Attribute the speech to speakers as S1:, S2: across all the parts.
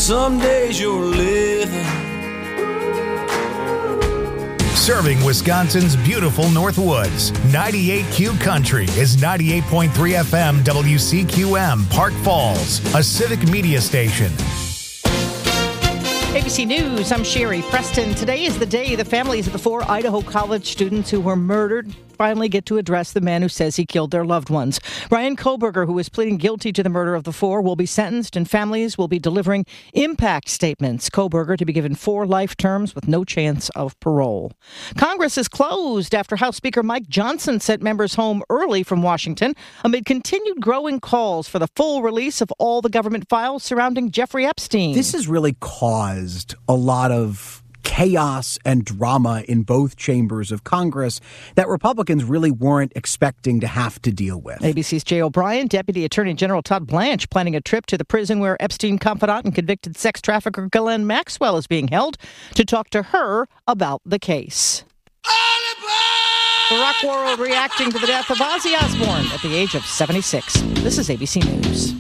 S1: some days you're living.
S2: Serving Wisconsin's beautiful Northwoods, 98Q Country is 98.3 FM WCQM, Park Falls, a civic media station.
S3: ABC News, I'm Sherry Preston. Today is the day the families of the 4 Idaho College students who were murdered finally get to address the man who says he killed their loved ones. Ryan Koberger, who is pleading guilty to the murder of the 4, will be sentenced, and families will be delivering impact statements. Koberger to be given 4 life terms with no chance of parole. Congress is closed after House Speaker Mike Johnson sent members home early from Washington amid continued growing calls for the full release of all the government files surrounding Jeffrey Epstein.
S4: This has really caused a lot of chaos and drama in both chambers of Congress that Republicans really weren't expecting to have to deal with.
S3: ABC's Jay O'Brien, Deputy Attorney General Todd Blanche planning a trip to the prison where Epstein confidant and convicted sex trafficker Ghislaine Maxwell is being held to talk to her about the case. The rock world reacting to the death of Ozzy Osbourne at the age of 76. This is ABC News.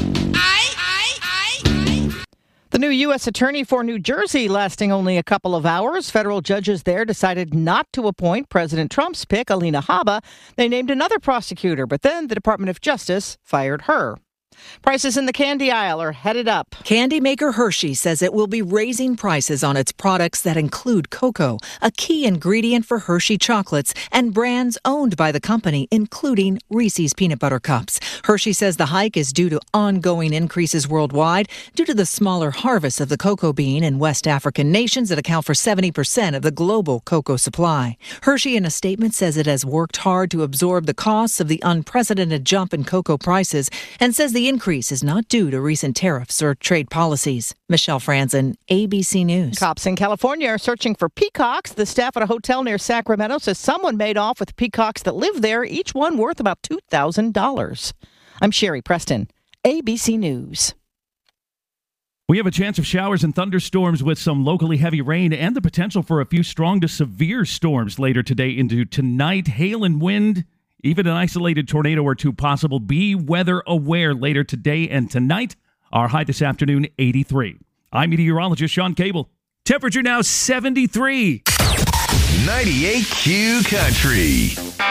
S3: The new U.S. Attorney for New Jersey lasting only a couple of hours. Federal judges there decided not to appoint President Trump's pick, Alina Habba. They named another prosecutor, but then the Department of Justice fired her. Prices in the candy aisle are headed up.
S5: Candy maker Hershey says it will be raising prices on its products that include cocoa, a key ingredient for Hershey chocolates, and brands owned by the company, including Reese's Peanut Butter Cups. Hershey says the hike is due to ongoing increases worldwide due to the smaller harvest of the cocoa bean in West African nations that account for 70% of the global cocoa supply. Hershey, in a statement, says it has worked hard to absorb the costs of the unprecedented jump in cocoa prices and says the increase is not due to recent tariffs or trade policies. Michelle Franzen, ABC News.
S3: Cops in California are searching for peacocks. The staff at a hotel near Sacramento says someone made off with peacocks that live there, each one worth about $2,000. I'm Sherry Preston, ABC News.
S6: We have a chance of showers and thunderstorms with some locally heavy rain and the potential for a few strong to severe storms later today into tonight. Hail and wind. Even an isolated tornado or two possible. Be weather aware later today and tonight. Our high this afternoon, 83. I'm meteorologist Sean Cable. Temperature now 73.
S2: 98Q Country.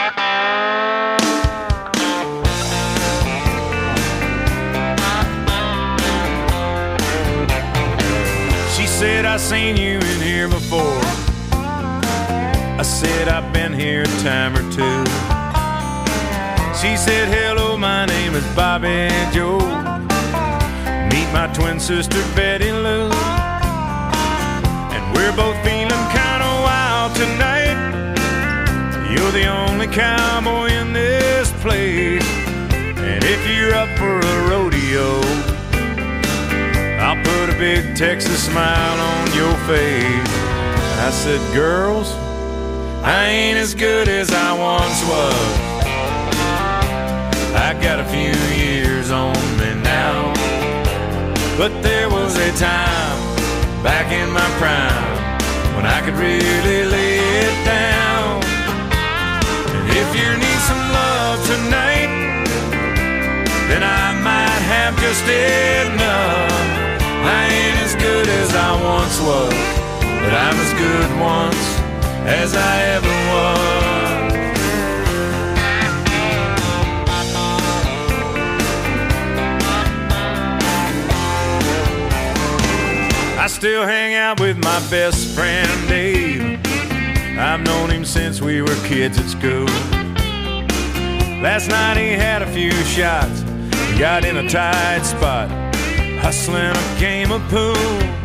S7: She said, I seen you in here before. I said, I've been here a time or two. She said, hello, my name is Bobby Joe. Meet my twin sister, Betty Lou. And we're both feeling kind of wild tonight. You're the only cowboy in this place. And if you're up for a rodeo, I'll put a big Texas smile on your face. I said, girls, I ain't as good as I once was. I got a few years on me now, but there was a time back in my prime when I could really lay it down. And if you need some love tonight, then I might have just enough. I ain't as good as I once was, but I'm as good once as I ever was. I still hang out with my best friend Dave. I've known him since we were kids at school. Last night he had a few shots, got in a tight spot, hustling a game of pool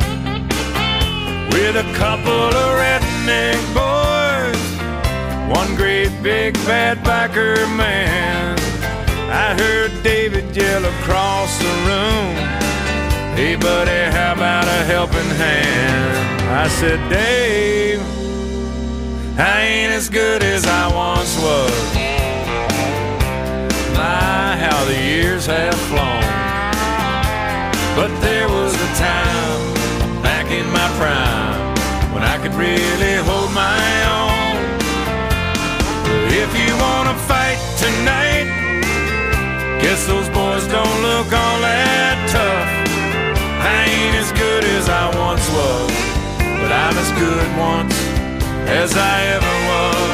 S7: with a couple of redneck boys, one great big bad biker man. I heard David yell across the room, hey buddy, how about a helping hand? I said, Dave, I ain't as good as I once was. My, how the years have flown. But there was a time back in my prime when I could really hold my own. If you wanna fight tonight, guess those boys don't look all that tough. I ain't as good was, but I'm as good once as I ever was.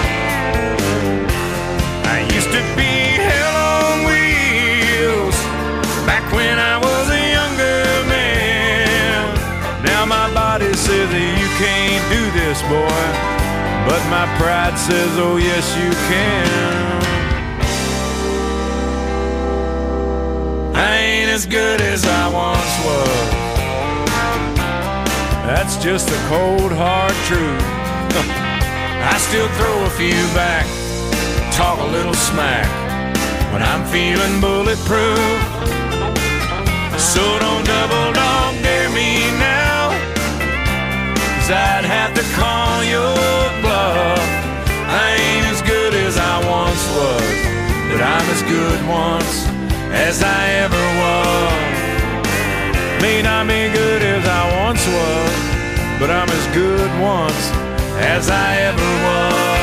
S7: I used to be hell on wheels back when I was a younger man. Now my body says that you can't do this, boy, but my pride says, oh yes you can. I ain't as good as I once was. That's just the cold hard truth. I still throw a few back, talk a little smack when I'm feeling bulletproof. So don't double dog dare me now, 'cause I'd have to call your bluff. I ain't as good as I once was, but I'm as good once as I ever was. May not be good as I once was, but I'm as good once as I ever was.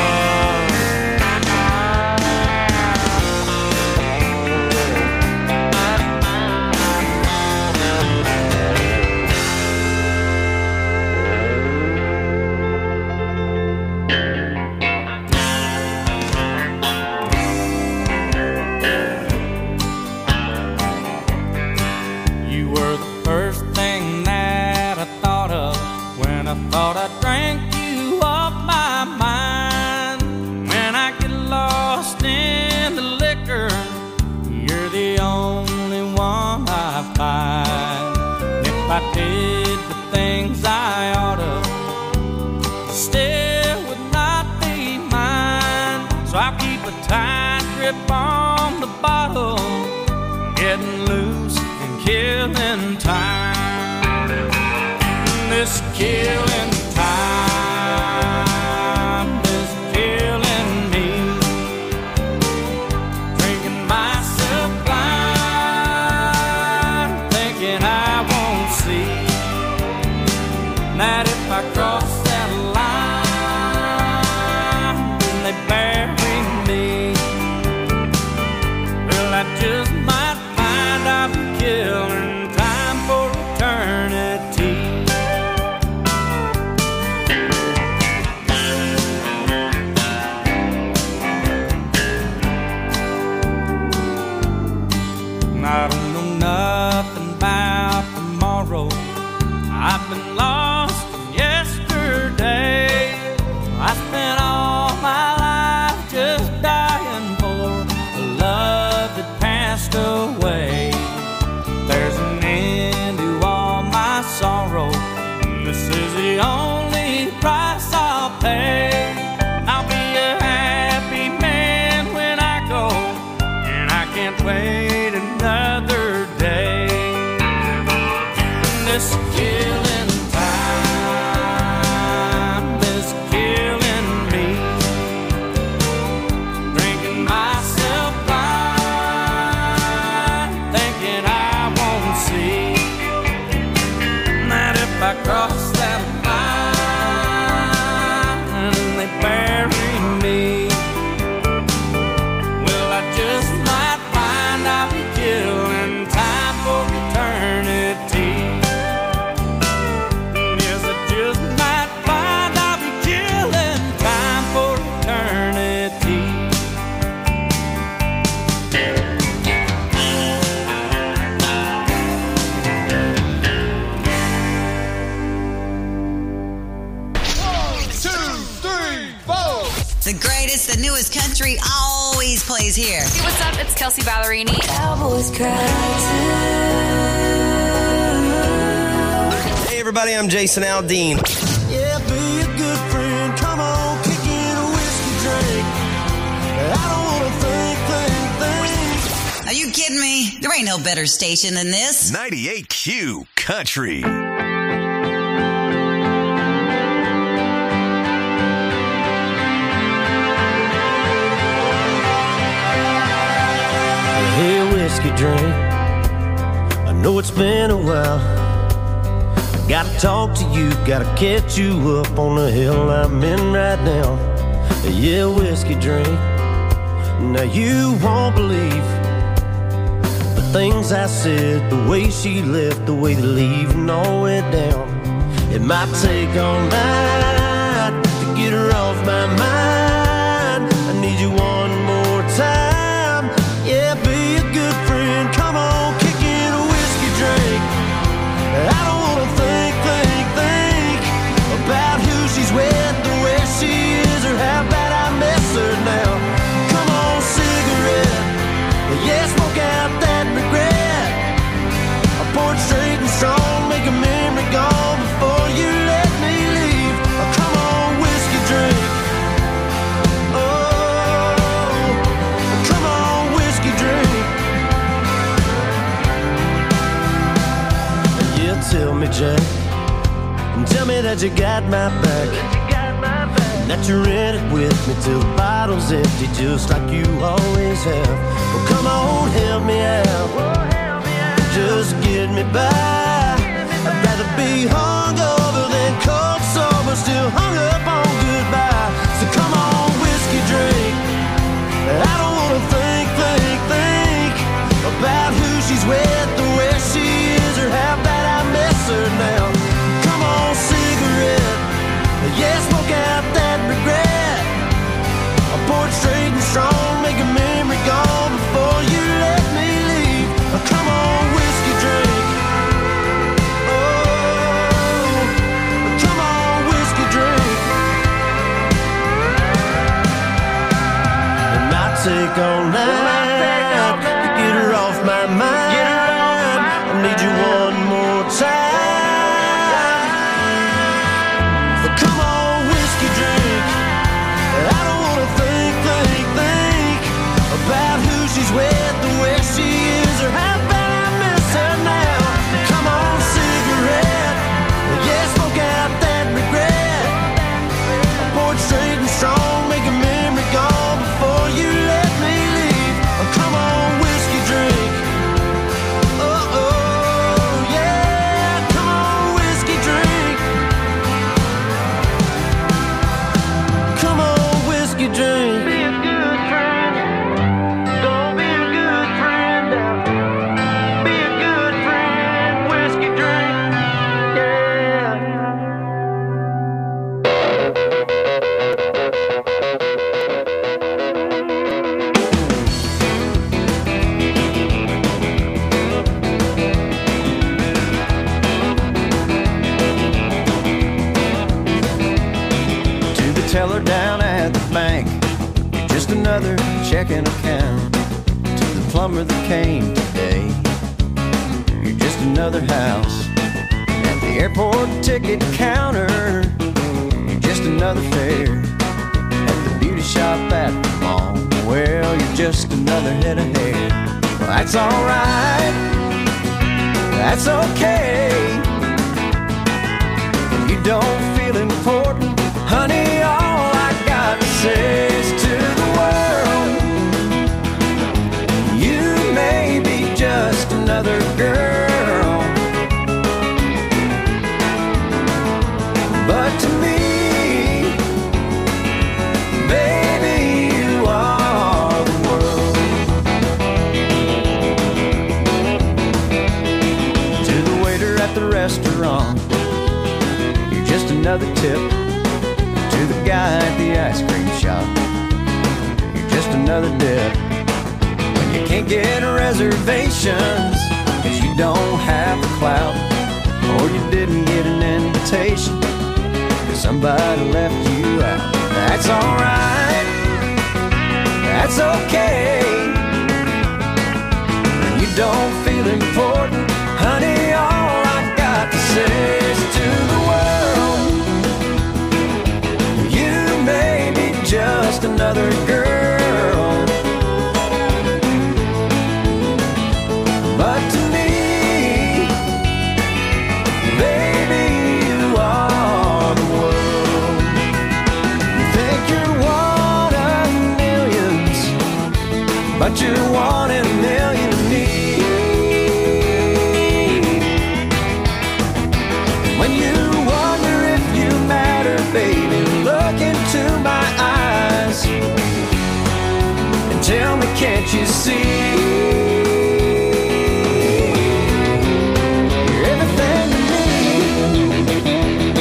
S1: Thought I drank you off my mind. When I get lost in the liquor, you're the only one I find. If I did the things I oughta, still would not be mine. So I keep a tight grip on the bottle, getting loose and killing time. This killing time is killing me. Drinking myself blind, thinking I won't see that if I cross that line, then they bury me. Well, I just might find I've been killing time for eternity. I don't know nothing about tomorrow. I've been lost yesterday. I spent all my life just dying for a love that passed away. There's an end to all my sorrow, and this is the only price I'll pay. I'll be a happy man when I go, and I can't wait another day. This killing time is killing me. Drinking myself blind, thinking I won't see that if I cross that line and they bury me, well, I just might find I'll be killing time for eternity. Yes, I just might find I'll be killing time for eternity.
S8: The greatest, the newest country always plays here.
S9: Hey, what's up? It's Kelsey Ballerini.
S10: Cowboys cry too.
S11: Hey everybody, I'm Jason Aldean.
S12: Yeah, be a good friend. Come on, kick in a whiskey drink. I don't wanna think.
S8: Are you kidding me? There ain't no better station than this.
S2: 98Q Country.
S12: Hey, whiskey drink. I know it's been a while. I gotta talk to you, gotta catch you up on the hill I'm in right now. Yeah, whiskey drink. Now you won't believe the things I said, the way she left, the way they leaving all went down. It might take all night to get her off my mind. I need you one more time. Yeah, be a good friend. Come on, kick in a whiskey drink. I don't wanna think about who she's with or where she is or how bad I miss her now. Come on, cigarette. Yeah, smoke out that regret. I pour it straight and strong, make a memory gone before you let me leave. Oh, come on, whiskey drink. Oh, come on, whiskey drink. Yeah, tell me, Jack, and tell me that you got my back, and that you're in it with me till the bottle's empty, just like you always have. Well, come on, help me out, just get me by. I'd rather be hungover than cold sober, still hung up on goodbye. So come on, whiskey drink. I don't wanna think about who she's with or where she is or how bad I miss her now. Come on, cigarette. Yeah, smoke out that regret. I pour it straight and strong, make a memory gone before you let me leave. Come on, whiskey drink. Oh, come on, whiskey drink. It might take all night to get her off my mind. I need you one more time. Come on, whiskey drink. I don't wanna think about who she's with or where she is or how bad I miss her now. Come on, cigarette. Yeah, smoke out that regret. I pour it straight and strong, make a memory gone before you let me leave. Come on, whiskey drink. Oh, oh, yeah. Come on, whiskey drink. Come on, whiskey drink. Be a good friend. Don't be a good friend. Be a good friend. Whiskey drink. Yeah. To the teller down at the bank, you're just another checking account. To the plumber that came today, you're just another house. At the airport ticket counter, you're just another fare. At the beauty shop at the mall, well, you're just another head of hair. Well, that's alright, that's okay. When you don't feel important, honey, all I got to say is to the world, you may be just another girl, but to me, baby, you are the world. To the waiter at the restaurant, you're just another tip. To the guy at the ice cream shop, you're just another dip. When you can't get reservations, cause you don't have the clout, or you didn't get an invitation, cause somebody left you out. That's alright, that's okay. When you don't feel important, honey, all I got to say is to the world, you may be just another girl, but to me, baby, you are the world. You think you're one of millions, but you're one in a million to me. When you wonder if you matter, baby, look into my eyes and tell me, can't you see? You're everything to me.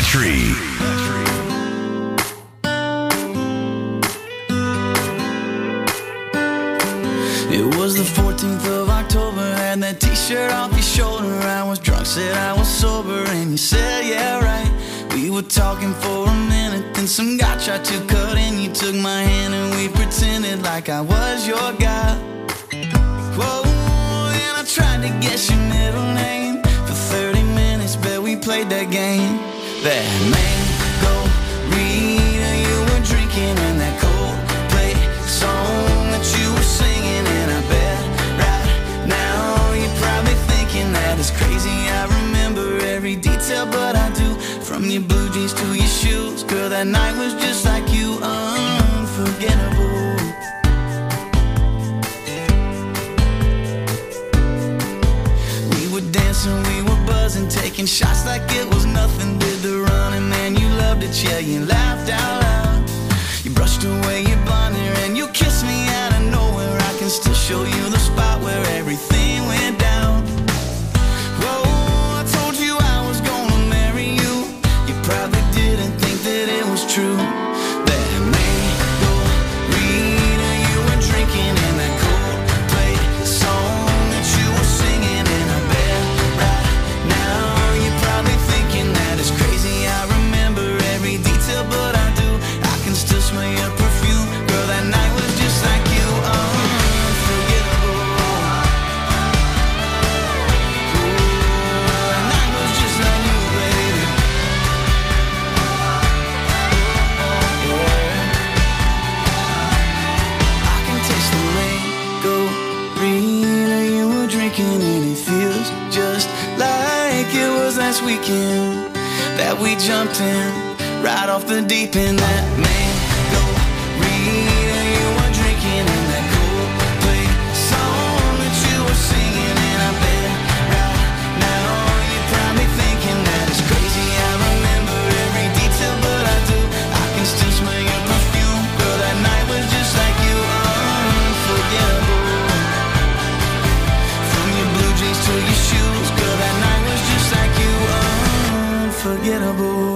S2: Country.
S10: It was the 14th of October, had that t-shirt off your shoulder. I was drunk, said I was sober, and you said, yeah, right. We were talking for a minute, then some guy tried to cut in. You took my hand and we pretended like I was your guy. Whoa, and I tried to guess your middle name. For 30 minutes, bet we played that game. That mango Rita you were drinking, and that Coldplay song that you were singing. And I bet right now you're probably thinking that it's crazy. I remember every detail, but I do. From your blue jeans to your shoes, girl, that night was just like you, unforgettable. We were dancing, we were buzzing, taking shots like it was nothing. Did the running, man, you loved it, yeah, you laughed out loud. You brushed away your blonde hair and you kissed me out of nowhere. I can still show you the spot where everything went down. Whoa, I told you I was gonna marry you. You probably didn't think that it was true. That mango Rita you were drinking, and that Coldplay song that you were singing. And I bet right now you're probably thinking that it's crazy. I remember every detail, but I do. I can still smell your perfume. Girl, that night was just like you, unforgettable. Ooh, that night was just like you, baby. I can taste the mango Rita you were drinking, and it feels just like it was last weekend that we jumped in right off the deep end. That mango Rita you were drinking, and that Coldplay song that you were singing. And I bet right now you're probably thinking that it's crazy. I remember every detail, but I do. I can still smell your perfume. Girl, that night was just like you, unforgettable. From your blue jeans to your shoes, girl, that night was just like you, unforgettable.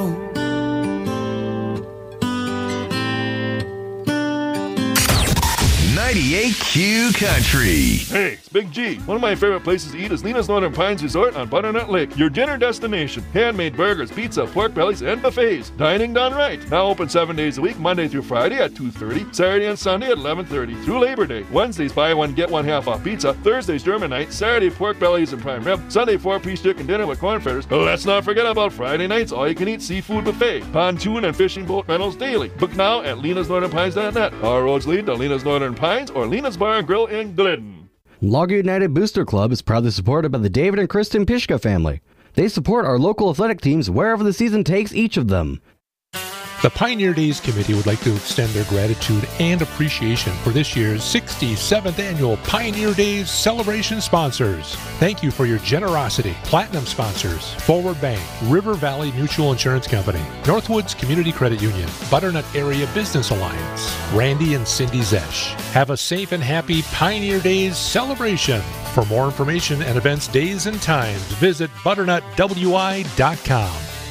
S2: 98Q Country.
S13: Hey, it's Big G. One of my favorite places to eat is Lena's Northern Pines Resort on Butternut Lake. Your dinner destination. Handmade burgers, pizza, pork bellies, and buffets. Dining done right. Now open 7 days a week, Monday through Friday at 2:30, Saturday and Sunday at 11:30 through Labor Day. Wednesdays, buy one, get one half off pizza. Thursdays, German night. Saturday, pork bellies and prime rib. Sunday, 4-piece chicken dinner with corn fritters. Let's not forget about Friday nights, all-you-can-eat seafood buffet. Pontoon and fishing boat rentals daily. Book now at lenasnorthernpines.net. Our roads lead to Lena's Northern Pines or Lena's Bar and Grill in Glidden.
S14: Logger United Booster Club is proudly supported by the David and Kristen Pishka family. They support our local athletic teams wherever the season takes each of them.
S15: The Pioneer Days Committee would like to extend their gratitude and appreciation for this year's 67th annual Pioneer Days celebration sponsors. Thank you for your generosity. Platinum sponsors: Forward Bank, River Valley Mutual Insurance Company, Northwoods Community Credit Union, Butternut Area Business Alliance, Randy and Cindy Zesh. Have a safe and happy Pioneer Days celebration. For more information and events, days, and times, visit butternutwi.com.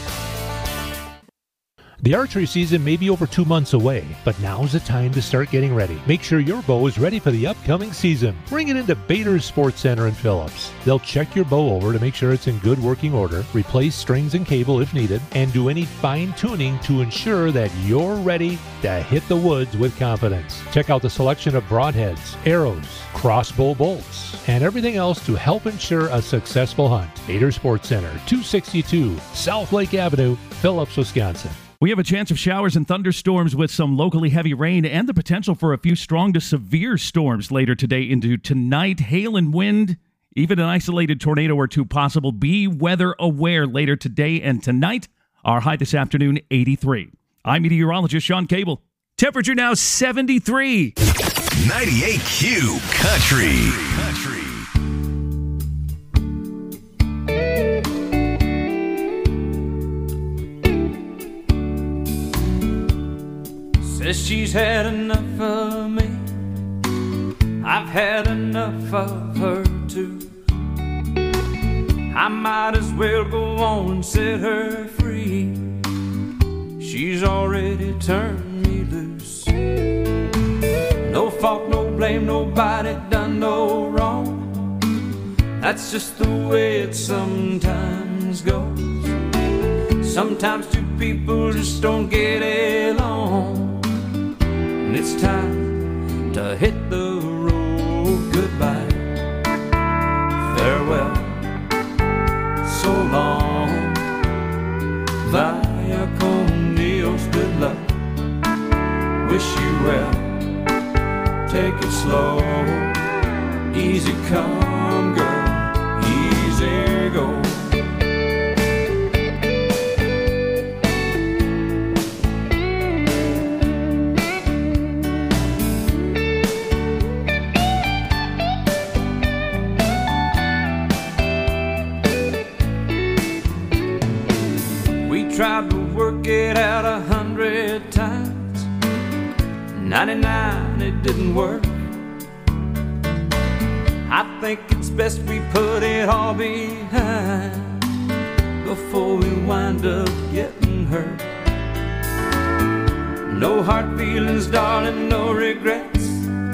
S15: The archery season may be over 2 months away, but now's the time to start getting ready. Make sure your bow is ready for the upcoming season. Bring it into Bader's Sports Center in Phillips. They'll check your bow over to make sure it's in good working order, replace strings and cable if needed, and do any fine-tuning to ensure that you're ready to hit the woods with confidence. Check out the selection of broadheads, arrows, crossbow bolts, and everything else to help ensure a successful hunt. Bader Sports Center, 262 South Lake Avenue, Phillips, Wisconsin.
S6: We have a chance of showers and thunderstorms with some locally heavy rain and the potential for a few strong to severe storms later today into tonight. Hail and wind, even an isolated tornado or two possible. Be weather aware later today and tonight. Our high this afternoon, 83. I'm meteorologist Sean Cable. Temperature now 73.
S2: 98Q Country.
S1: Says she's had enough of me. I've had enough of her too. I might as well go on and set her free. she's already turned me loose. No fault, no blame, nobody done no wrong. That's just the way it sometimes goes. Sometimes two people just don't get along, and it's time to hit the road. Goodbye, farewell, so long, vaya con Dios, good luck, wish you well, take it slow, easy come girl, easy go. Tried to work it out 100 times, 99 it didn't work. I think it's best we put it all behind before we wind up getting hurt. No hard feelings, darling, no regrets,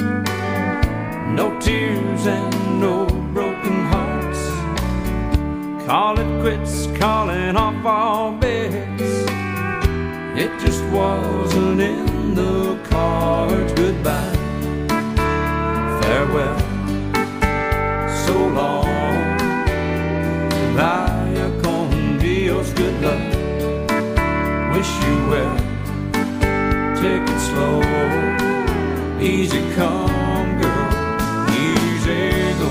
S1: no tears and no broken hearts. Call it quits, calling off all bets. It just wasn't in the cards. Goodbye, farewell, so long, vaya con Dios, good luck, wish you well, take it slow, easy come girl, easy go.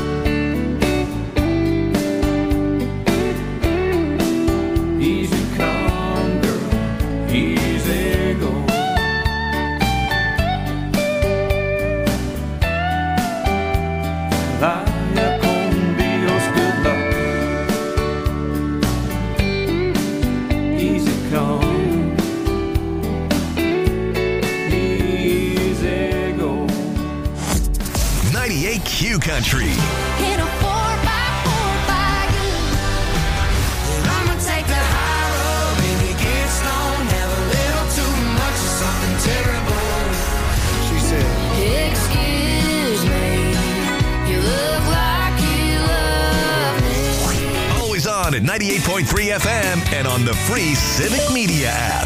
S2: Country.
S16: In a 4x4 by you. I'ma take the high road, baby, get stoned, have a little too much of something terrible.
S12: She said,
S16: excuse me, you look like you love me.
S2: Always on at 98.3 FM and on the free Civic Media app.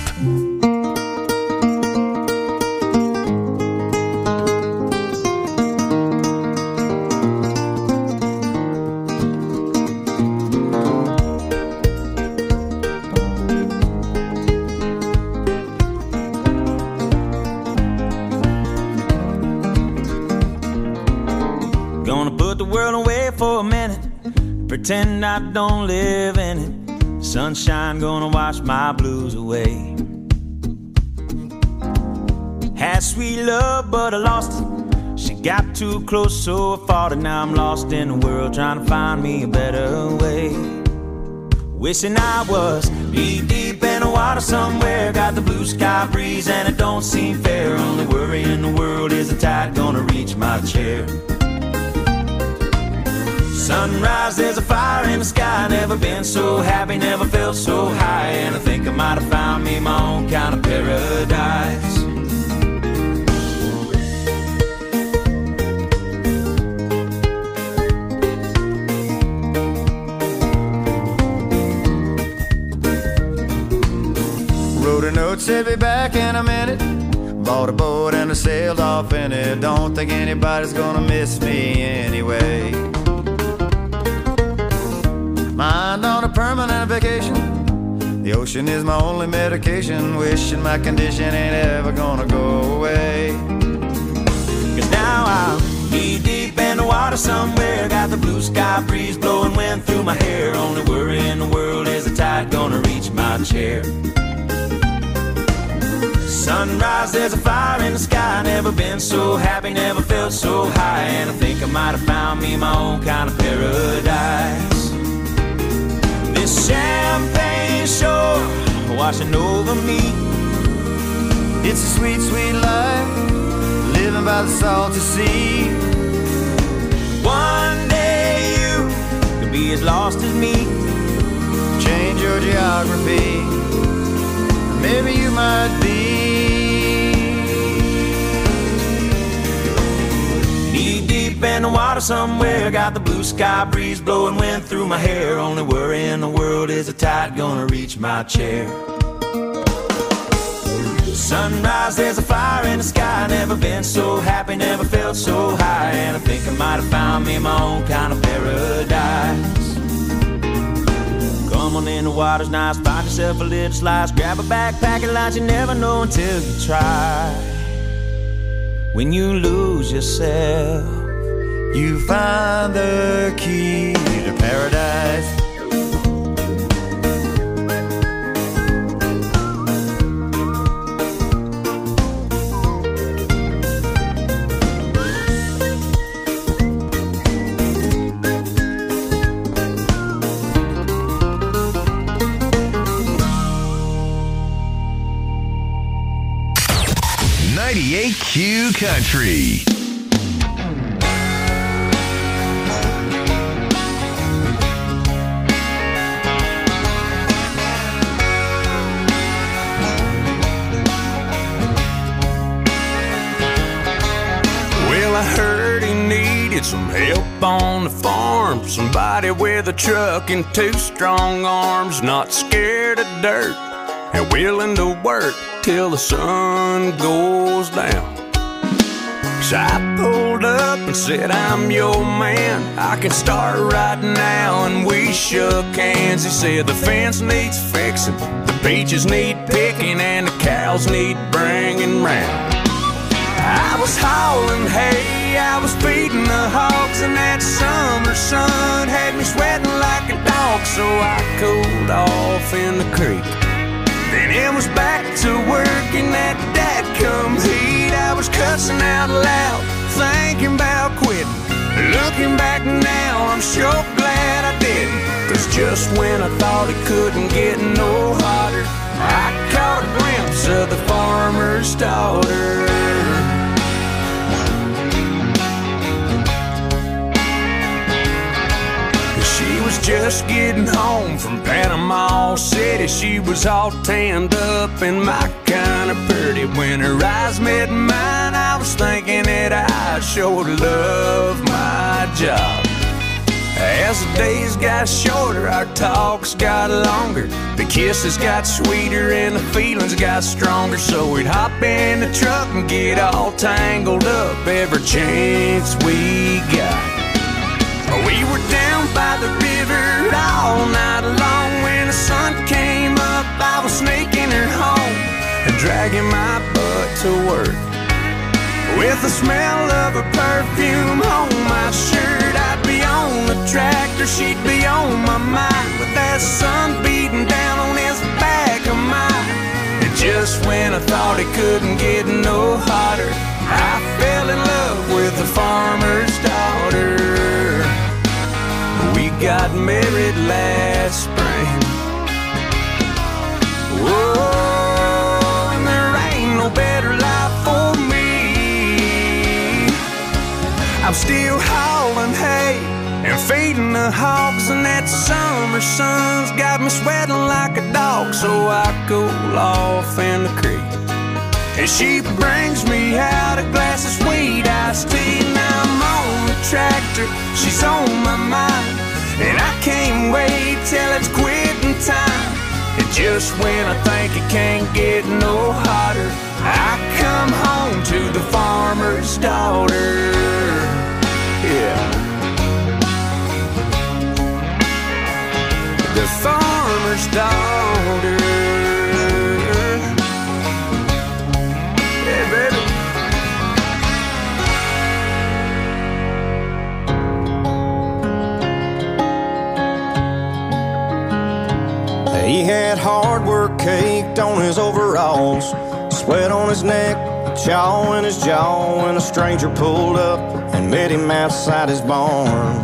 S10: Pretend I don't live in it. Sunshine gonna wash my blues away. Had sweet love, but I lost it. She got too close, so I fought it. Now I'm lost in the world, trying to find me a better way. Wishing I was knee deep in the water somewhere. Got the blue sky breeze and it don't seem fair. Only worry in the world is the tide gonna reach my chair. Sunrise, there's a fire in the sky. Never been so happy, never felt so high. And I think I might have found me my own kind of paradise.
S17: Wrote a note, said be back in a minute. Bought a boat and I sailed off in it. Don't think anybody's gonna miss me anyway. Mind on a permanent vacation. The ocean is my only medication. Wishing my condition ain't ever gonna go away.
S10: Cause now I'm knee deep in the water somewhere. Got the blue sky breeze blowing wind through my hair. Only worry in the world is the tide gonna reach my chair. Sunrise, there's a fire in the sky. Never been so happy, never felt so high. And I think I might have found me my own kind of paradise. This champagne shore washing over me.
S17: It's a sweet, sweet life, living by the salty sea.
S10: One day you could be as lost as me.
S17: Change your geography. wherever you might be.
S10: Knee deep in the water somewhere, got the blue sky breeze blowing wind through my hair. Only worry in the world is the tide gonna reach my chair. Sunrise, there's a fire in the sky. Never been so happy, never felt so high. And I think I might have found me my own kind of paradise. Come on in, the water's nice. Find yourself a little slice. Grab a backpack and lunch. You never know until you try. When you lose yourself,
S17: you find the key to paradise.
S2: Q Country.
S7: Well, I heard he needed some help on the farm. Somebody with a truck and 2 strong arms, not scared of dirt and willing to work till the sun goes down. So I pulled up and said, I'm your man, I can start right now. And we shook hands. He said the fence needs fixing, the beaches need picking, and the cows need bringing round. I was hauling hay, I was feeding the hogs, and that summer sun had me sweating like a dog. So I cooled off in the creek. Then it was back to work in that dadgum heat. I was cussing out loud, thinking about quitting. Looking back now, I'm sure glad I didn't. Cause just when I thought it couldn't get no hotter, I caught a glimpse of the farmer's daughter. She was just getting home from Panama City. She was all tanned up and my kind of pretty. When her eyes met mine, I was thinking that I sure love my job. As the days got shorter, our talks got longer. The kisses got sweeter and the feelings got stronger. So we'd hop in the truck and get all tangled up every chance we got. We were down by the river all night long. When the sun came up, I was sneaking her home and dragging my butt to work. With the smell of her perfume on my shirt, I'd be on the tractor, she'd be on my mind, with that sun beating down on his back of mine. And just when I thought it couldn't get no hotter, I fell in love with the farmer's daughter. We got married last spring. Whoa, and there ain't no better life for me. I'm still hauling hay and feeding the hogs, and that summer sun's got me sweating like a dog. So I cool off in the creek, and she brings me out a glass of sweet iced tea. Now I'm on the tractor, she's on my mind, and I can't wait till it's quitting time. And just when I think it can't get no hotter, I come home to the farmer's daughter. Yeah, the farmer's daughter. Yeah, baby.
S17: He had hard work caked on his overalls, sweat on his neck, chaw in his jaw, when a stranger pulled up and met him outside his barn.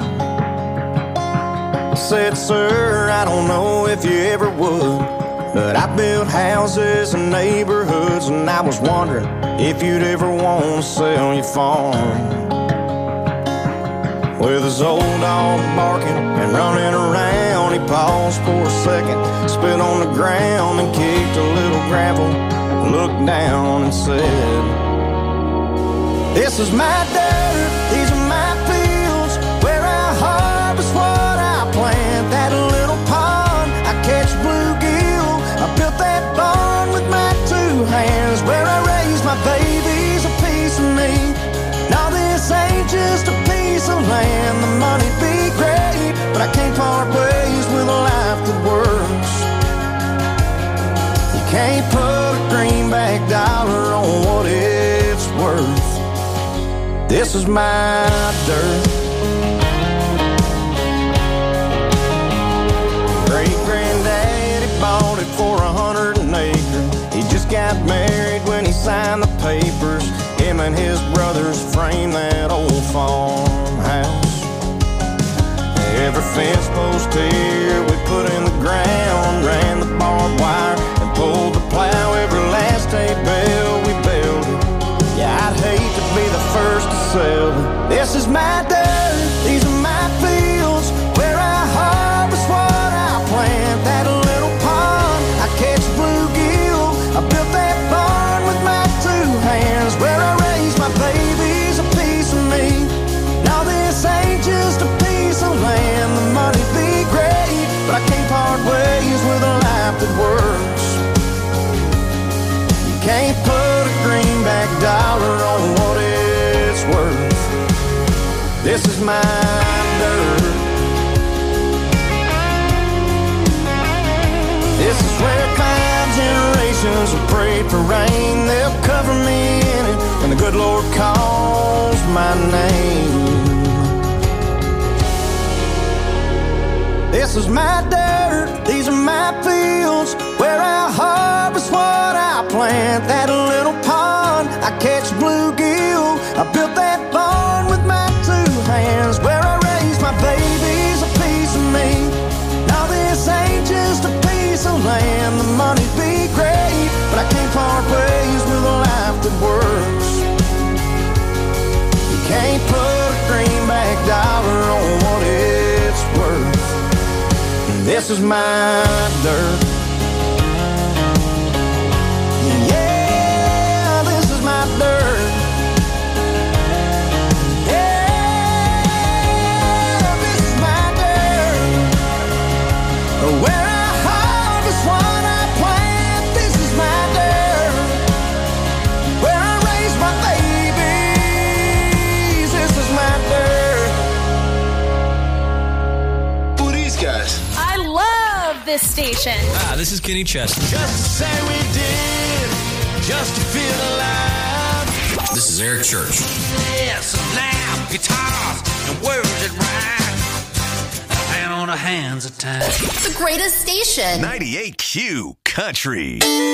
S17: I said, sir, I don't know if you ever would, but I built houses and neighborhoods, and I was wondering if you'd ever want to sell your farm. with his old dog barking and running around. He paused for a second, spit on the ground and kicked a little gravel, looked down and said, "This is my dirt, these are my fields, where I harvest what I plant. That little pond, I catch bluegill. I built that barn with my 2 hands, where I raise my babies, a piece of me. Now this ain't just a piece of land, the money'd be great, but I can't part ways with a life that works. You can't put a greenback dollar on what it's worth. This is my dirt." Great-granddaddy bought it for 100 an acre. He just got married when he signed the papers. Him and his brothers framed that old farmhouse. Every fence post here we put in the ground, ran the barbed wire and pulled the plow. Every last hay bale we built it. Yeah, I'd hate to be the first to sell it. This is my dirt, these are my fields, where I harvest what I plant. That little pond, I catch bluegill. I built that barn with my 2 hands, where I raise my babies, a piece of me. Now this ain't just a piece of land, the money'd be great, but I can't part ways with a life that works. You can't put a greenback dollar on what it's worth. This is my dirt. This is where 5 generations have prayed for rain. They'll cover me in it when the good Lord calls my name. This is my dirt, these are my fields, where I harvest what I plant. That little pond, I catch bluegill. I built that barn with my 2 hands, where I raise my babies, a piece of me. Now this ain't just a piece of land, the money'd be great, but I can't part ways with a life that works. You can't put a greenback dollar on what it's worth. This is my dirt. Yeah, this is my dirt. Yeah, this is my dirt. Where I harvest what I plant. This is my dirt. Where I raise my babies. This is my dirt.
S16: Who are these guys?
S9: I love this station.
S16: This is Kenny Chesney. Just to say we did, just to feel alive. This is Eric Church.
S18: Yes, now, guitars and words that rhyme. And on the hands of time.
S8: The greatest station.
S2: 98Q Country.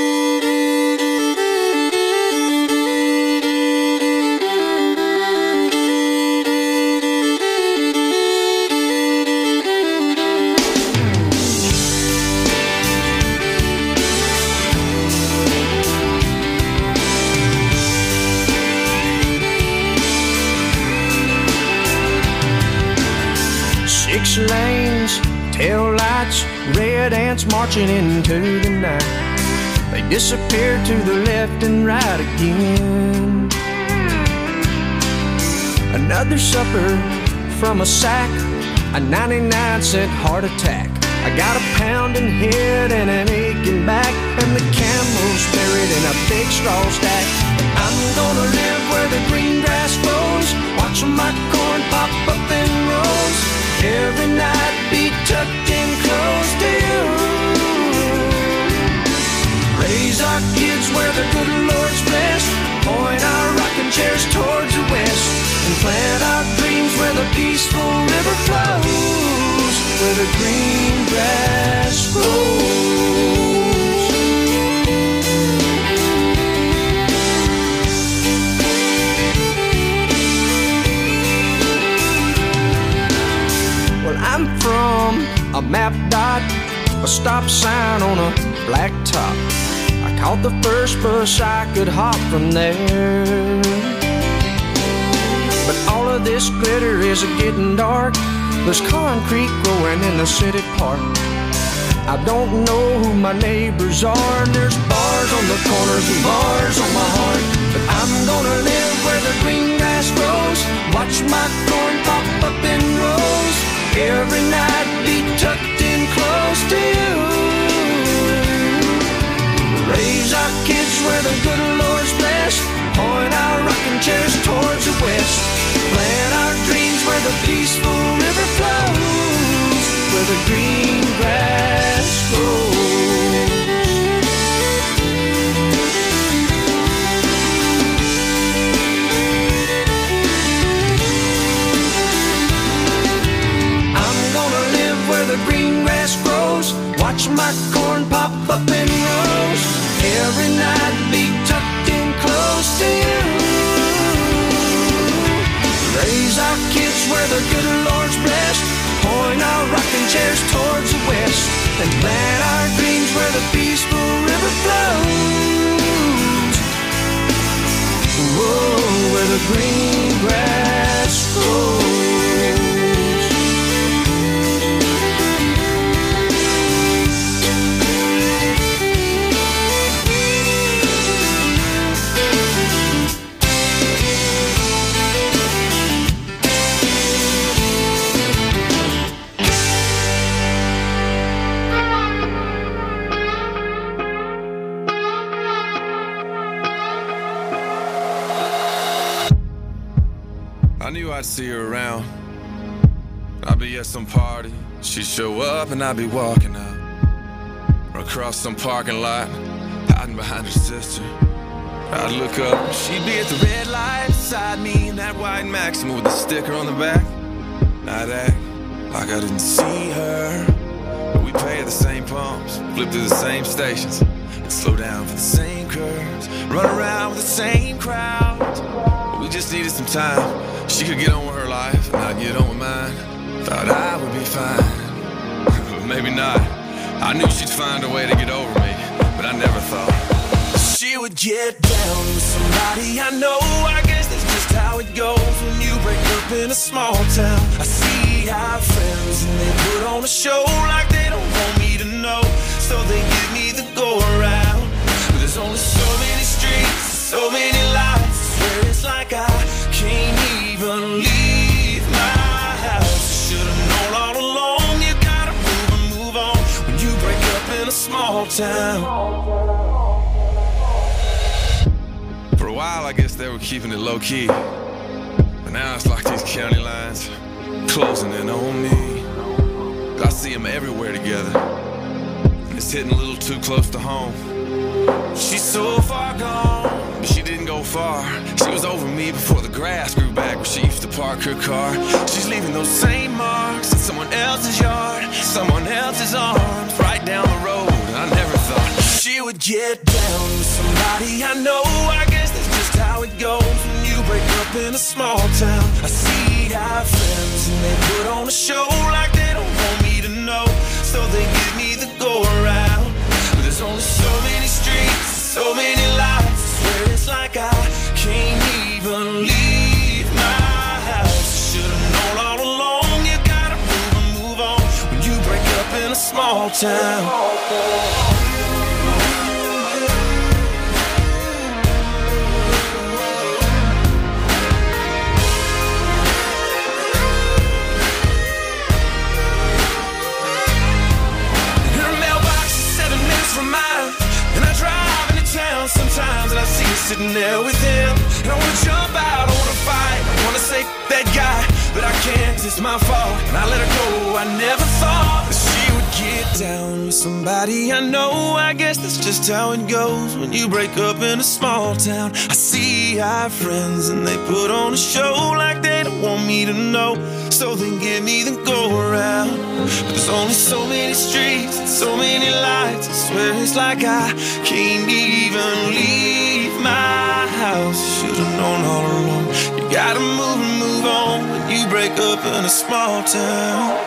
S17: Six lanes, tail lights, red ants marching into the night. They disappear to the left and right again. Another supper from a sack, a 99-cent heart attack. I got a pounding head and an aching back, and the camel's buried in a big straw stack. I'm gonna live where the green grass grows, watching my corn pop up in rows. Every night be tucked in close to you. Raise our kids where the good Lord's blessed, point our rocking chairs towards the west, and plant our dreams where the peaceful river flows, where the green grass grows. Well, I'm from a map dot, a stop sign on a black top. I caught the first bus I could hop from there. But all of
S19: this glitter is getting dark. There's concrete growing in the city park. I don't know who my neighbors are. There's bars on the corners and bars on my heart. But I'm gonna live where the green grass grows. Watch my corn pop up in rows. Every night be tucked in close to you. Raise our kids where the good Lord's blessed. Point our rocking chairs towards the west. Plant our dreams where the peaceful river flows. Where the green grass grows. I'm gonna live where the green grass grows. Watch my corn pop up in rows. Every night be tucked in close to you. Raise our kids where the good Lord's blessed. Point our rocking chairs towards the west. And plant our dreams where the peaceful river flows. Whoa, where the green grass grows.
S7: I knew I'd see her around. I'd be at some party, she'd show up and I'd be walking out. Or across some parking lot, hiding behind her sister. I'd look up, she'd be at the red light beside me in that white Maxima with the sticker on the back. I'd act like I didn't see her, but we pay at the same pumps, flip through the same stations, and slow down for the same curves, run around with the same crowds. But we just needed some time. She could get on with her life, and I'd get on with mine. Thought I would be fine, but maybe not. I knew she'd find a way to get over me, but I never thought she would get down with somebody I know. I guess that's just how it goes when you break up in a small town. I see our friends and they put on a show like they don't want me to know, so they give me the go around. But there's only so many streets, so many lights. I swear it's like I can't even leave my house. Should've known all along, you gotta move and move on when you break up in a small town. For a while I guess they were keeping it low key, but now it's like these county lines closing in on me. I see them everywhere together, and it's hitting a little too close to home. She's so far gone, but she didn't go far. She was over me before the grass grew back where she used to park her car. She's leaving those same marks in someone else's yard, someone else's arms, right down the road. And I never thought she would get down with somebody I know. I guess that's just how it goes when you break up in a small town. I see our friends and they put on a show like they don't want me to know, so they give me the go around. But there's only so many streets, so many lights. I swear it's like I can't even leave my house. Should've known all along, you gotta move and move on when you break up in a small town. From mine, and I drive into town sometimes, and I see her sitting there with him, and I wanna jump out, I wanna fight, I wanna say that guy, but I can't, it's my fault, and I let her go. I never thought that she would get down with somebody I know. I guess that's just how it goes when you break up in a small town. I see our friends and they put on a show like they don't want me to know, so they give me the go around. But there's only so many streets and so many lights. I swear it's like I can't even leave my house. Should've known all along, you gotta move and move on when you break up in a small town.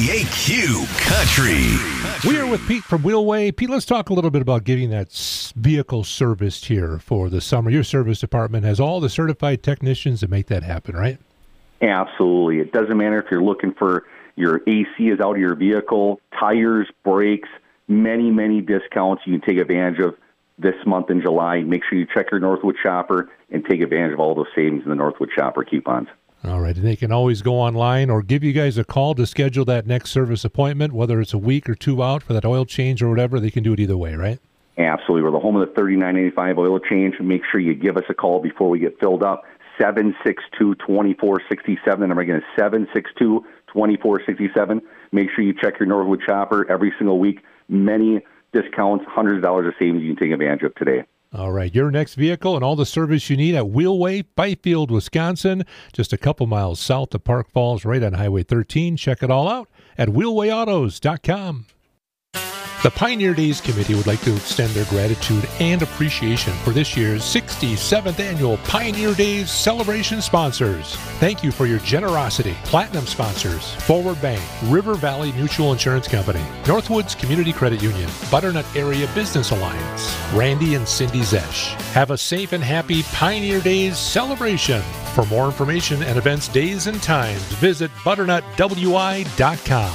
S2: 98Q Country.
S15: We are with Pete from Wheelway. Pete, let's talk a little bit about getting that vehicle serviced here for the summer. Your service department has all the certified technicians to make that happen, right?
S20: Absolutely. It doesn't matter if you're looking for your AC is out of your vehicle, tires, brakes, many discounts you can take advantage of this month in July. Make sure you check your Northwood Shopper and take advantage of all those savings in the Northwood Shopper coupons.
S15: All right, and they can always go online or give you guys a call to schedule that next service appointment, whether it's a week or two out for that oil change or whatever. They can do it either way, right?
S20: Absolutely. We're the home of the $39.85 oil change. Make sure you give us a call before we get filled up. 762-2467. The number again is 762-2467. Make sure you check your Northwood Shopper every single week. Many discounts, hundreds of dollars of savings you can take advantage of today.
S15: All right, your next vehicle and all the service you need at Wheelway, Byfield, Wisconsin, just a couple miles south of Park Falls, right on Highway 13. Check it all out at wheelwayautos.com. The Pioneer Days Committee would like to extend their gratitude and appreciation for this year's 67th Annual Pioneer Days celebration sponsors. Thank you for your generosity. Platinum sponsors: Forward Bank, River Valley Mutual Insurance Company, Northwoods Community Credit Union, Butternut Area Business Alliance, Randy and Cindy Zesch. Have a safe and happy Pioneer Days celebration. For more information and events, days, and times, visit butternutwi.com.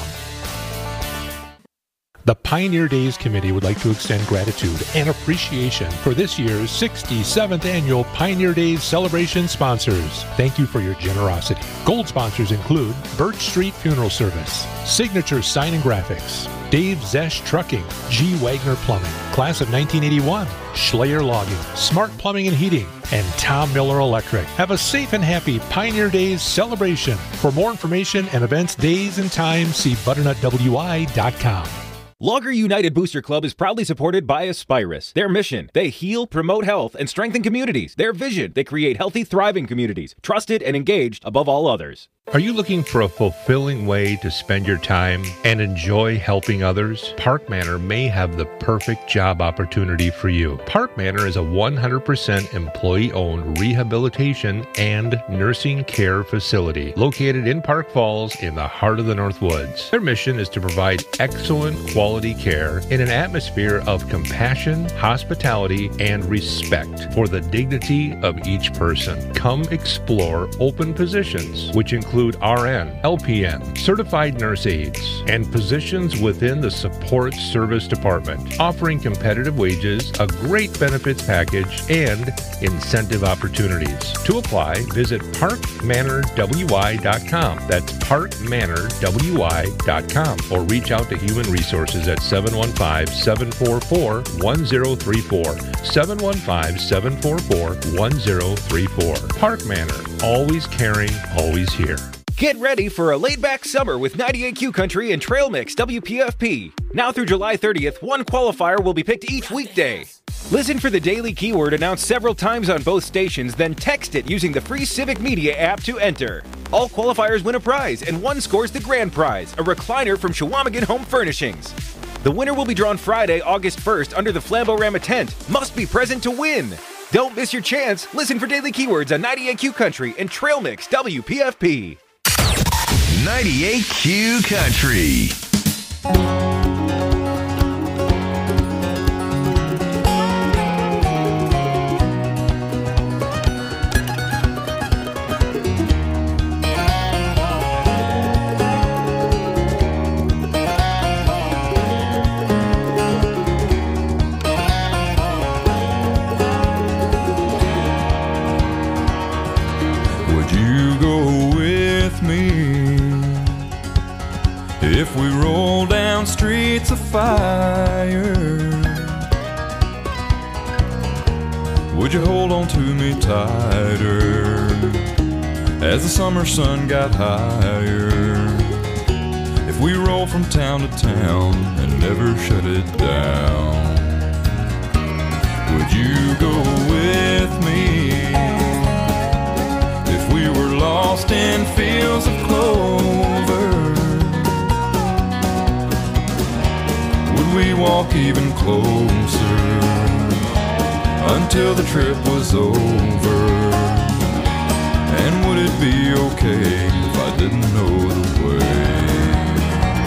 S15: The Pioneer Days Committee would like to extend gratitude and appreciation for this year's 67th Annual Pioneer Days celebration sponsors. Thank you for your generosity. Gold sponsors include Birch Street Funeral Service, Signature Sign and Graphics, Dave Zesch Trucking, G. Wagner Plumbing, Class of 1981, Schleyer Logging, Smart Plumbing and Heating, and Tom Miller Electric. Have a safe and happy Pioneer Days celebration. For more information and events, days, and times, see butternutwi.com.
S21: Logger United Booster Club is proudly supported by Aspirus. Their mission: they heal, promote health, and strengthen communities. Their vision: they create healthy, thriving communities, trusted and engaged above all others.
S15: Are you looking for a fulfilling way to spend your time and enjoy helping others? Park Manor may have the perfect job opportunity for you. Park Manor is a 100% employee-owned rehabilitation and nursing care facility located in Park Falls in the heart of the Northwoods. Their mission is to provide excellent quality care in an atmosphere of compassion, hospitality, and respect for the dignity of each person. Come explore open positions, which include RN, LPN, certified nurse aides, and positions within the support service department, offering competitive wages, a great benefits package, and incentive opportunities. To apply, visit parkmanorwi.com. That's parkmanorwi.com, or reach out to Human Resources at 715-744-1034. 715-744-1034. Park Manor, always caring, always here.
S21: Get ready for a laid-back summer with 98Q Country and Trail Mix WPFP. Now through July 30th, one qualifier will be picked each weekday. Listen for the daily keyword announced several times on both stations, then text it using the free Civic Media app to enter. All qualifiers win a prize, and one scores the grand prize, a recliner from Chequamegon Home Furnishings. The winner will be drawn Friday, August 1st under the Flambeau-Rama tent. Must be present to win. Don't miss your chance. Listen for daily keywords on 98Q Country and Trail Mix WPFP.
S2: 98Q Country.
S7: Would you go with me if we roll down streets of fire? Would you hold on to me tighter as the summer sun got higher? If we roll from town to town and never shut it down, would you go with me if we were lost in fields of clover? Would we walk even closer until the trip was over? And would it be okay if I didn't know the way?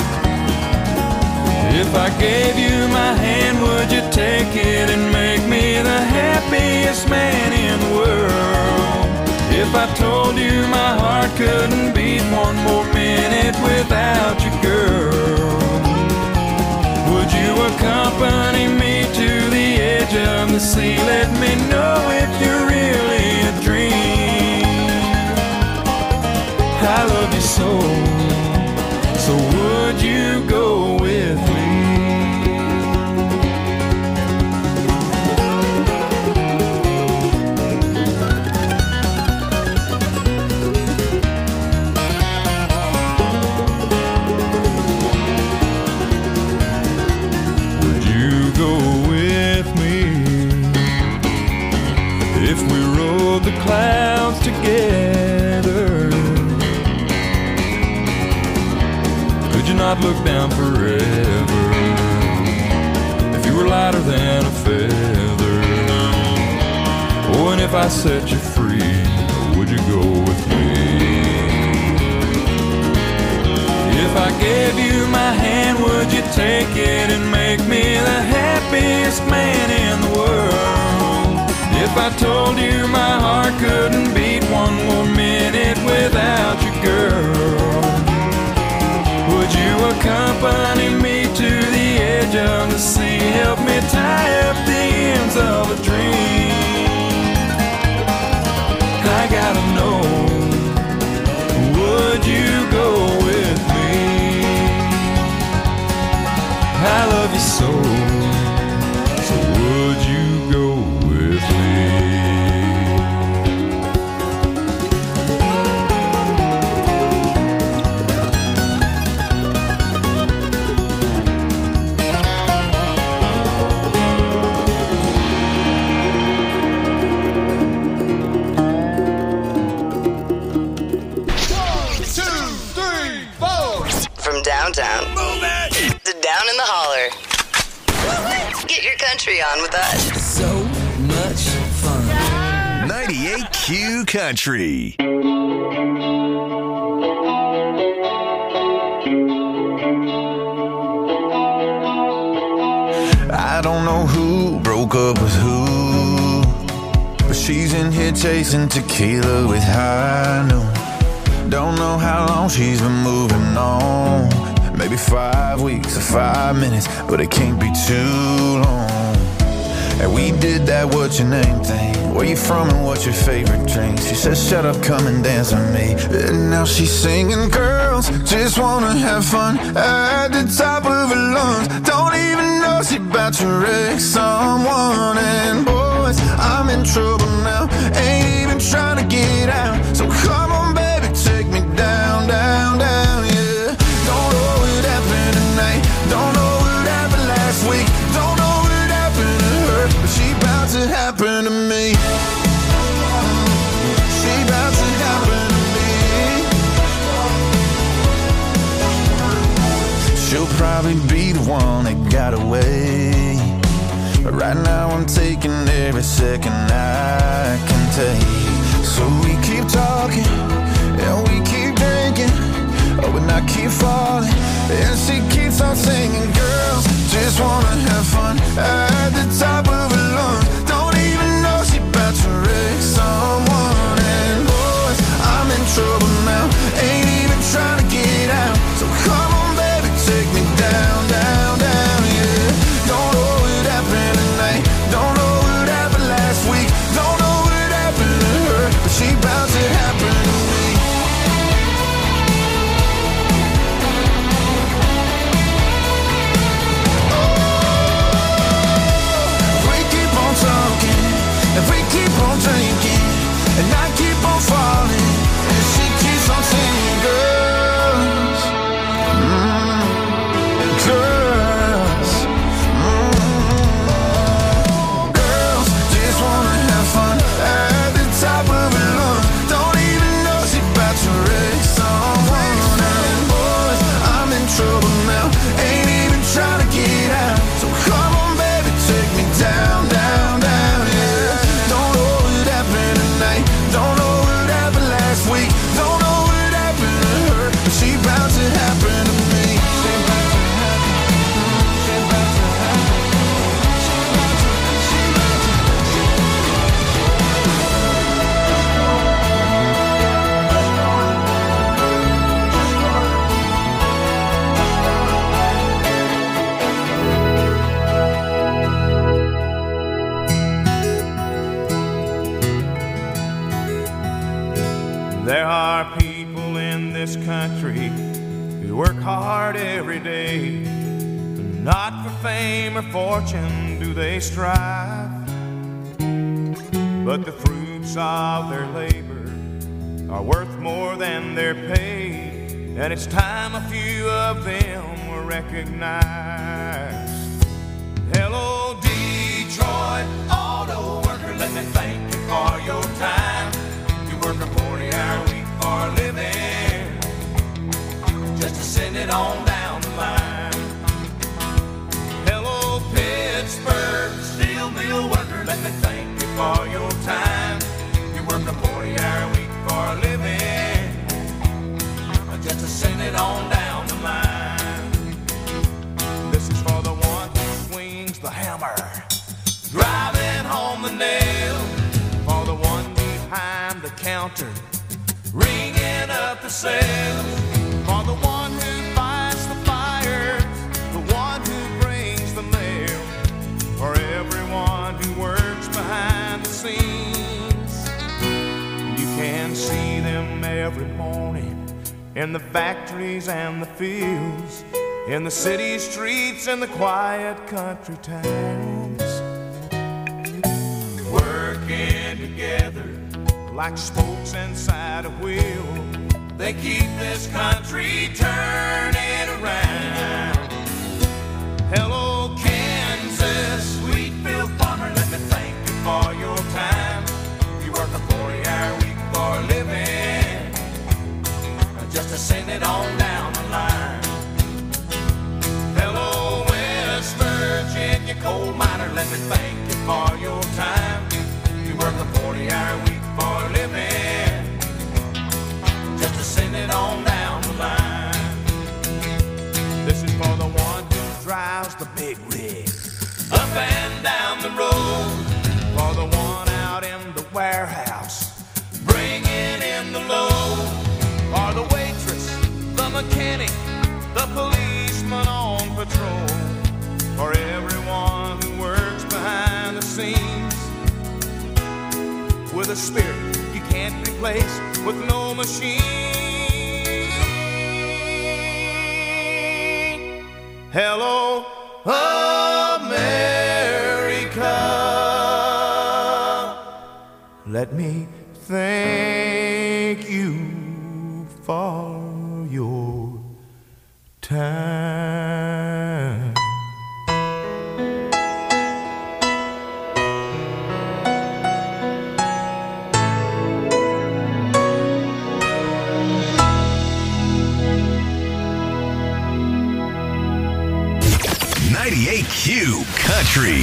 S1: gave you my hand, would you take it and make me the happiest man in the world? If I told you my heart couldn't beat one more minute without you, girl, would you accompany me to the edge of the sea? Let me know if you're really a dream. I love you so would you go with me? Would you go with me if we rode the clouds together? Could you not look down forever if you were lighter than a feather? Oh, and if I set you free, would you go with me? If I gave you my hand, would you take it and make me the happiest man in the world? If I told you my heart couldn't beat one more minute without you, girl, would you accompany me to the edge of the sea? Help me tie up the ends of a dream. I gotta know, would you go with me? I love you so would you go with me?
S4: Downtown to down in the holler. Get your country on with us.
S10: So much fun.
S2: 98Q Country.
S22: I don't know who broke up with who, but she's in here chasing tequila with high noon. Don't know how long she's been moving on. Maybe 5 weeks or 5 minutes, but it can't be too long. And we did that what's your name thing. Where you from and what's your favorite drink? She said shut up, come and dance with me. And now she's singing, girls just wanna have fun at the top of her lungs. Don't even know she about to wreck someone. And boys, I'm in trouble now, ain't even trying to get out. So come on baby, take me down, down, down, yeah. Don't know what happened tonight, don't know what happened last week, don't know what happened to her, but she about to happen to me. She about to happen to me. She'll probably be the one that got away, but right now I'm taking every second I can take. So we keep talking and we keep drinking, oh, and I keep falling, and she keeps on singing. Girls just wanna have fun at the top of her lungs. Don't even know she about to wreck someone. And boys, I'm in trouble now, ain't even trying to get out. So come on baby, take me down, down, down, yeah. Don't know what happened tonight, don't know what happened last week, don't know what happened to her, but she about to happen to me. We
S3: There are people in this country who work hard every day. Not for fame or fortune do they strive, but the fruits of their labor are worth more than their pay, and it's time a few of them were recognized. Hello, Detroit auto worker, let me thank you for your time. You work a 40-hour week for a living, just to send it on down the line. Hello, Pittsburgh steel mill worker, let me thank you for your time. You work a 40-hour week for a living, just to send it on down the line. This is for the one who swings the hammer, driving home the nail. For the one behind the counter, ringing up the sales. For the one who fights the fires, the one who brings the mail. For everyone who works behind the scenes. You can see them every morning in the factories and the fields, in the city streets and the quiet country towns, working together like spokes inside a wheel. They keep this country turning around. Hello, Kansas, Wheatfield farmer, let me thank you for your time. You work a 40-hour week for a living, just to send it on down the line. Hello, West Virginia coal miner, let me thank you for your time. You work a 40-hour week for a living, just to send it on down the line. This is for the one who drives the big rig up and down the road. For the one out in the warehouse, bringing in the load. For the waitress, the mechanic, the policeman on patrol. For everyone who works behind the scenes, with a spirit you can't replace with no machine. Hello, America. Let me thank you for your time.
S2: Q Country.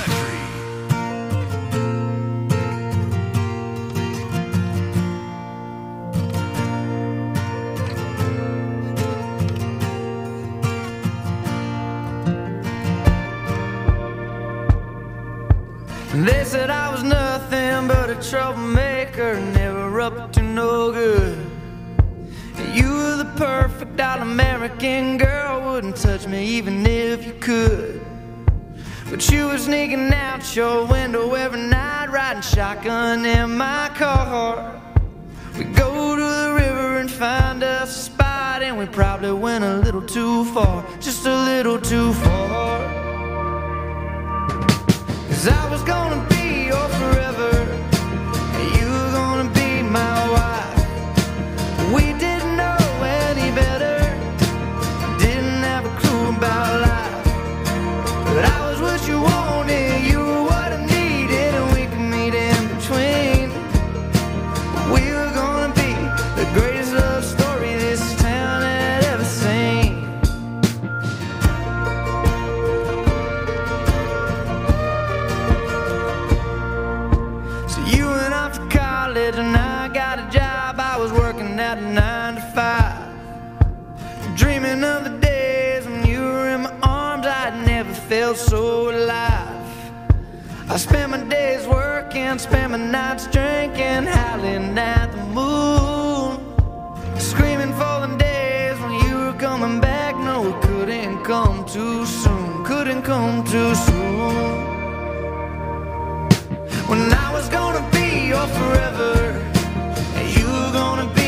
S10: They said I was nothing but a troublemaker, never up to no good. You were the perfect all-American girl, wouldn't touch me even if you could. But you were sneaking out your window every night, riding shotgun in my car. We go to the river and find us a spot, and we probably went a little too far, just a little too far. 'Cause I was gonna be your forever, and you were gonna be my wife. We didn't know any better, didn't have a clue about life. But I was what you wanted, you were what I needed, and we could meet in between. We were gonna be the greatest love story this town had ever seen. So you went off to college and I got a job. I was working at a 9 to 5, dreaming of the days when you were in my arms. I'd never felt so alive. I spent my days working, spent my nights drinking, howling at the moon, screaming for the days when you were coming back. No, it couldn't come too soon, couldn't come too soon. When I was gonna be your forever, and you were gonna be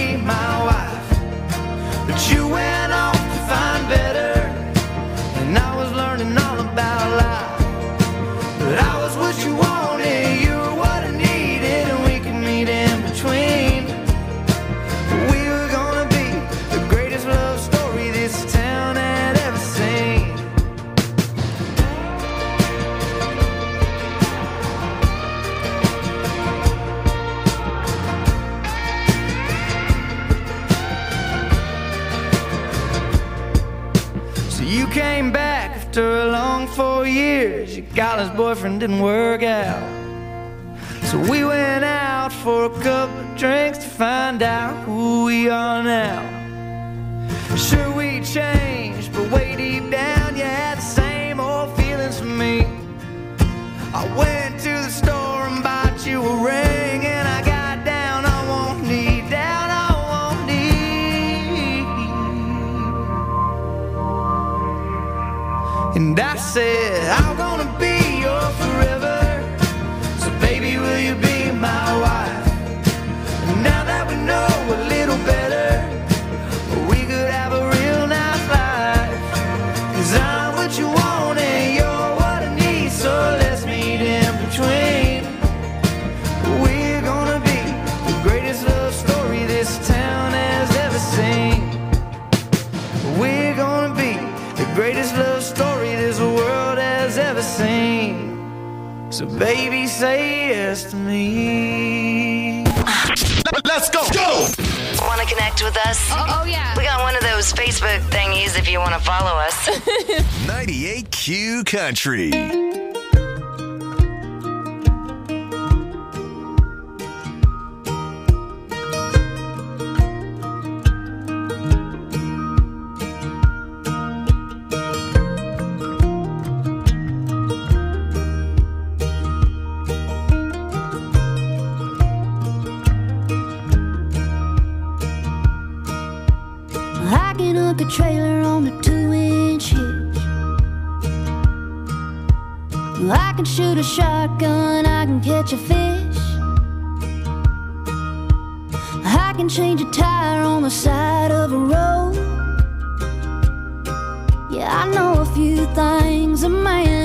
S19: came back after a long 4 years. Your college boyfriend didn't work out, so we went out for a couple of drinks to find out who we are now. Sure, we changed, but way deep down you had the same old feelings for me. I went to the store and bought you a ring, and I got down on one knee, down on one knee. And I said, I'm gonna be your forever, so baby, will you be my wife? And now that we know a little better, we could have a real nice life. 'Cause I'm what you want and you're what I need, so let's meet in between. We're gonna be the greatest love story this town has ever seen. We're gonna be the greatest love story this world has ever seen. So baby, say yes to me.
S4: Let's go! Want to connect with us?
S9: Oh, yeah.
S4: We got one of those Facebook thingies if you want to follow us.
S2: 98Q Country.
S16: Hacking up the trailer on the 2-inch hitch. I can shoot a shotgun, I can catch a fish. I can change a tire on the side of a road. Yeah, I know a few things a man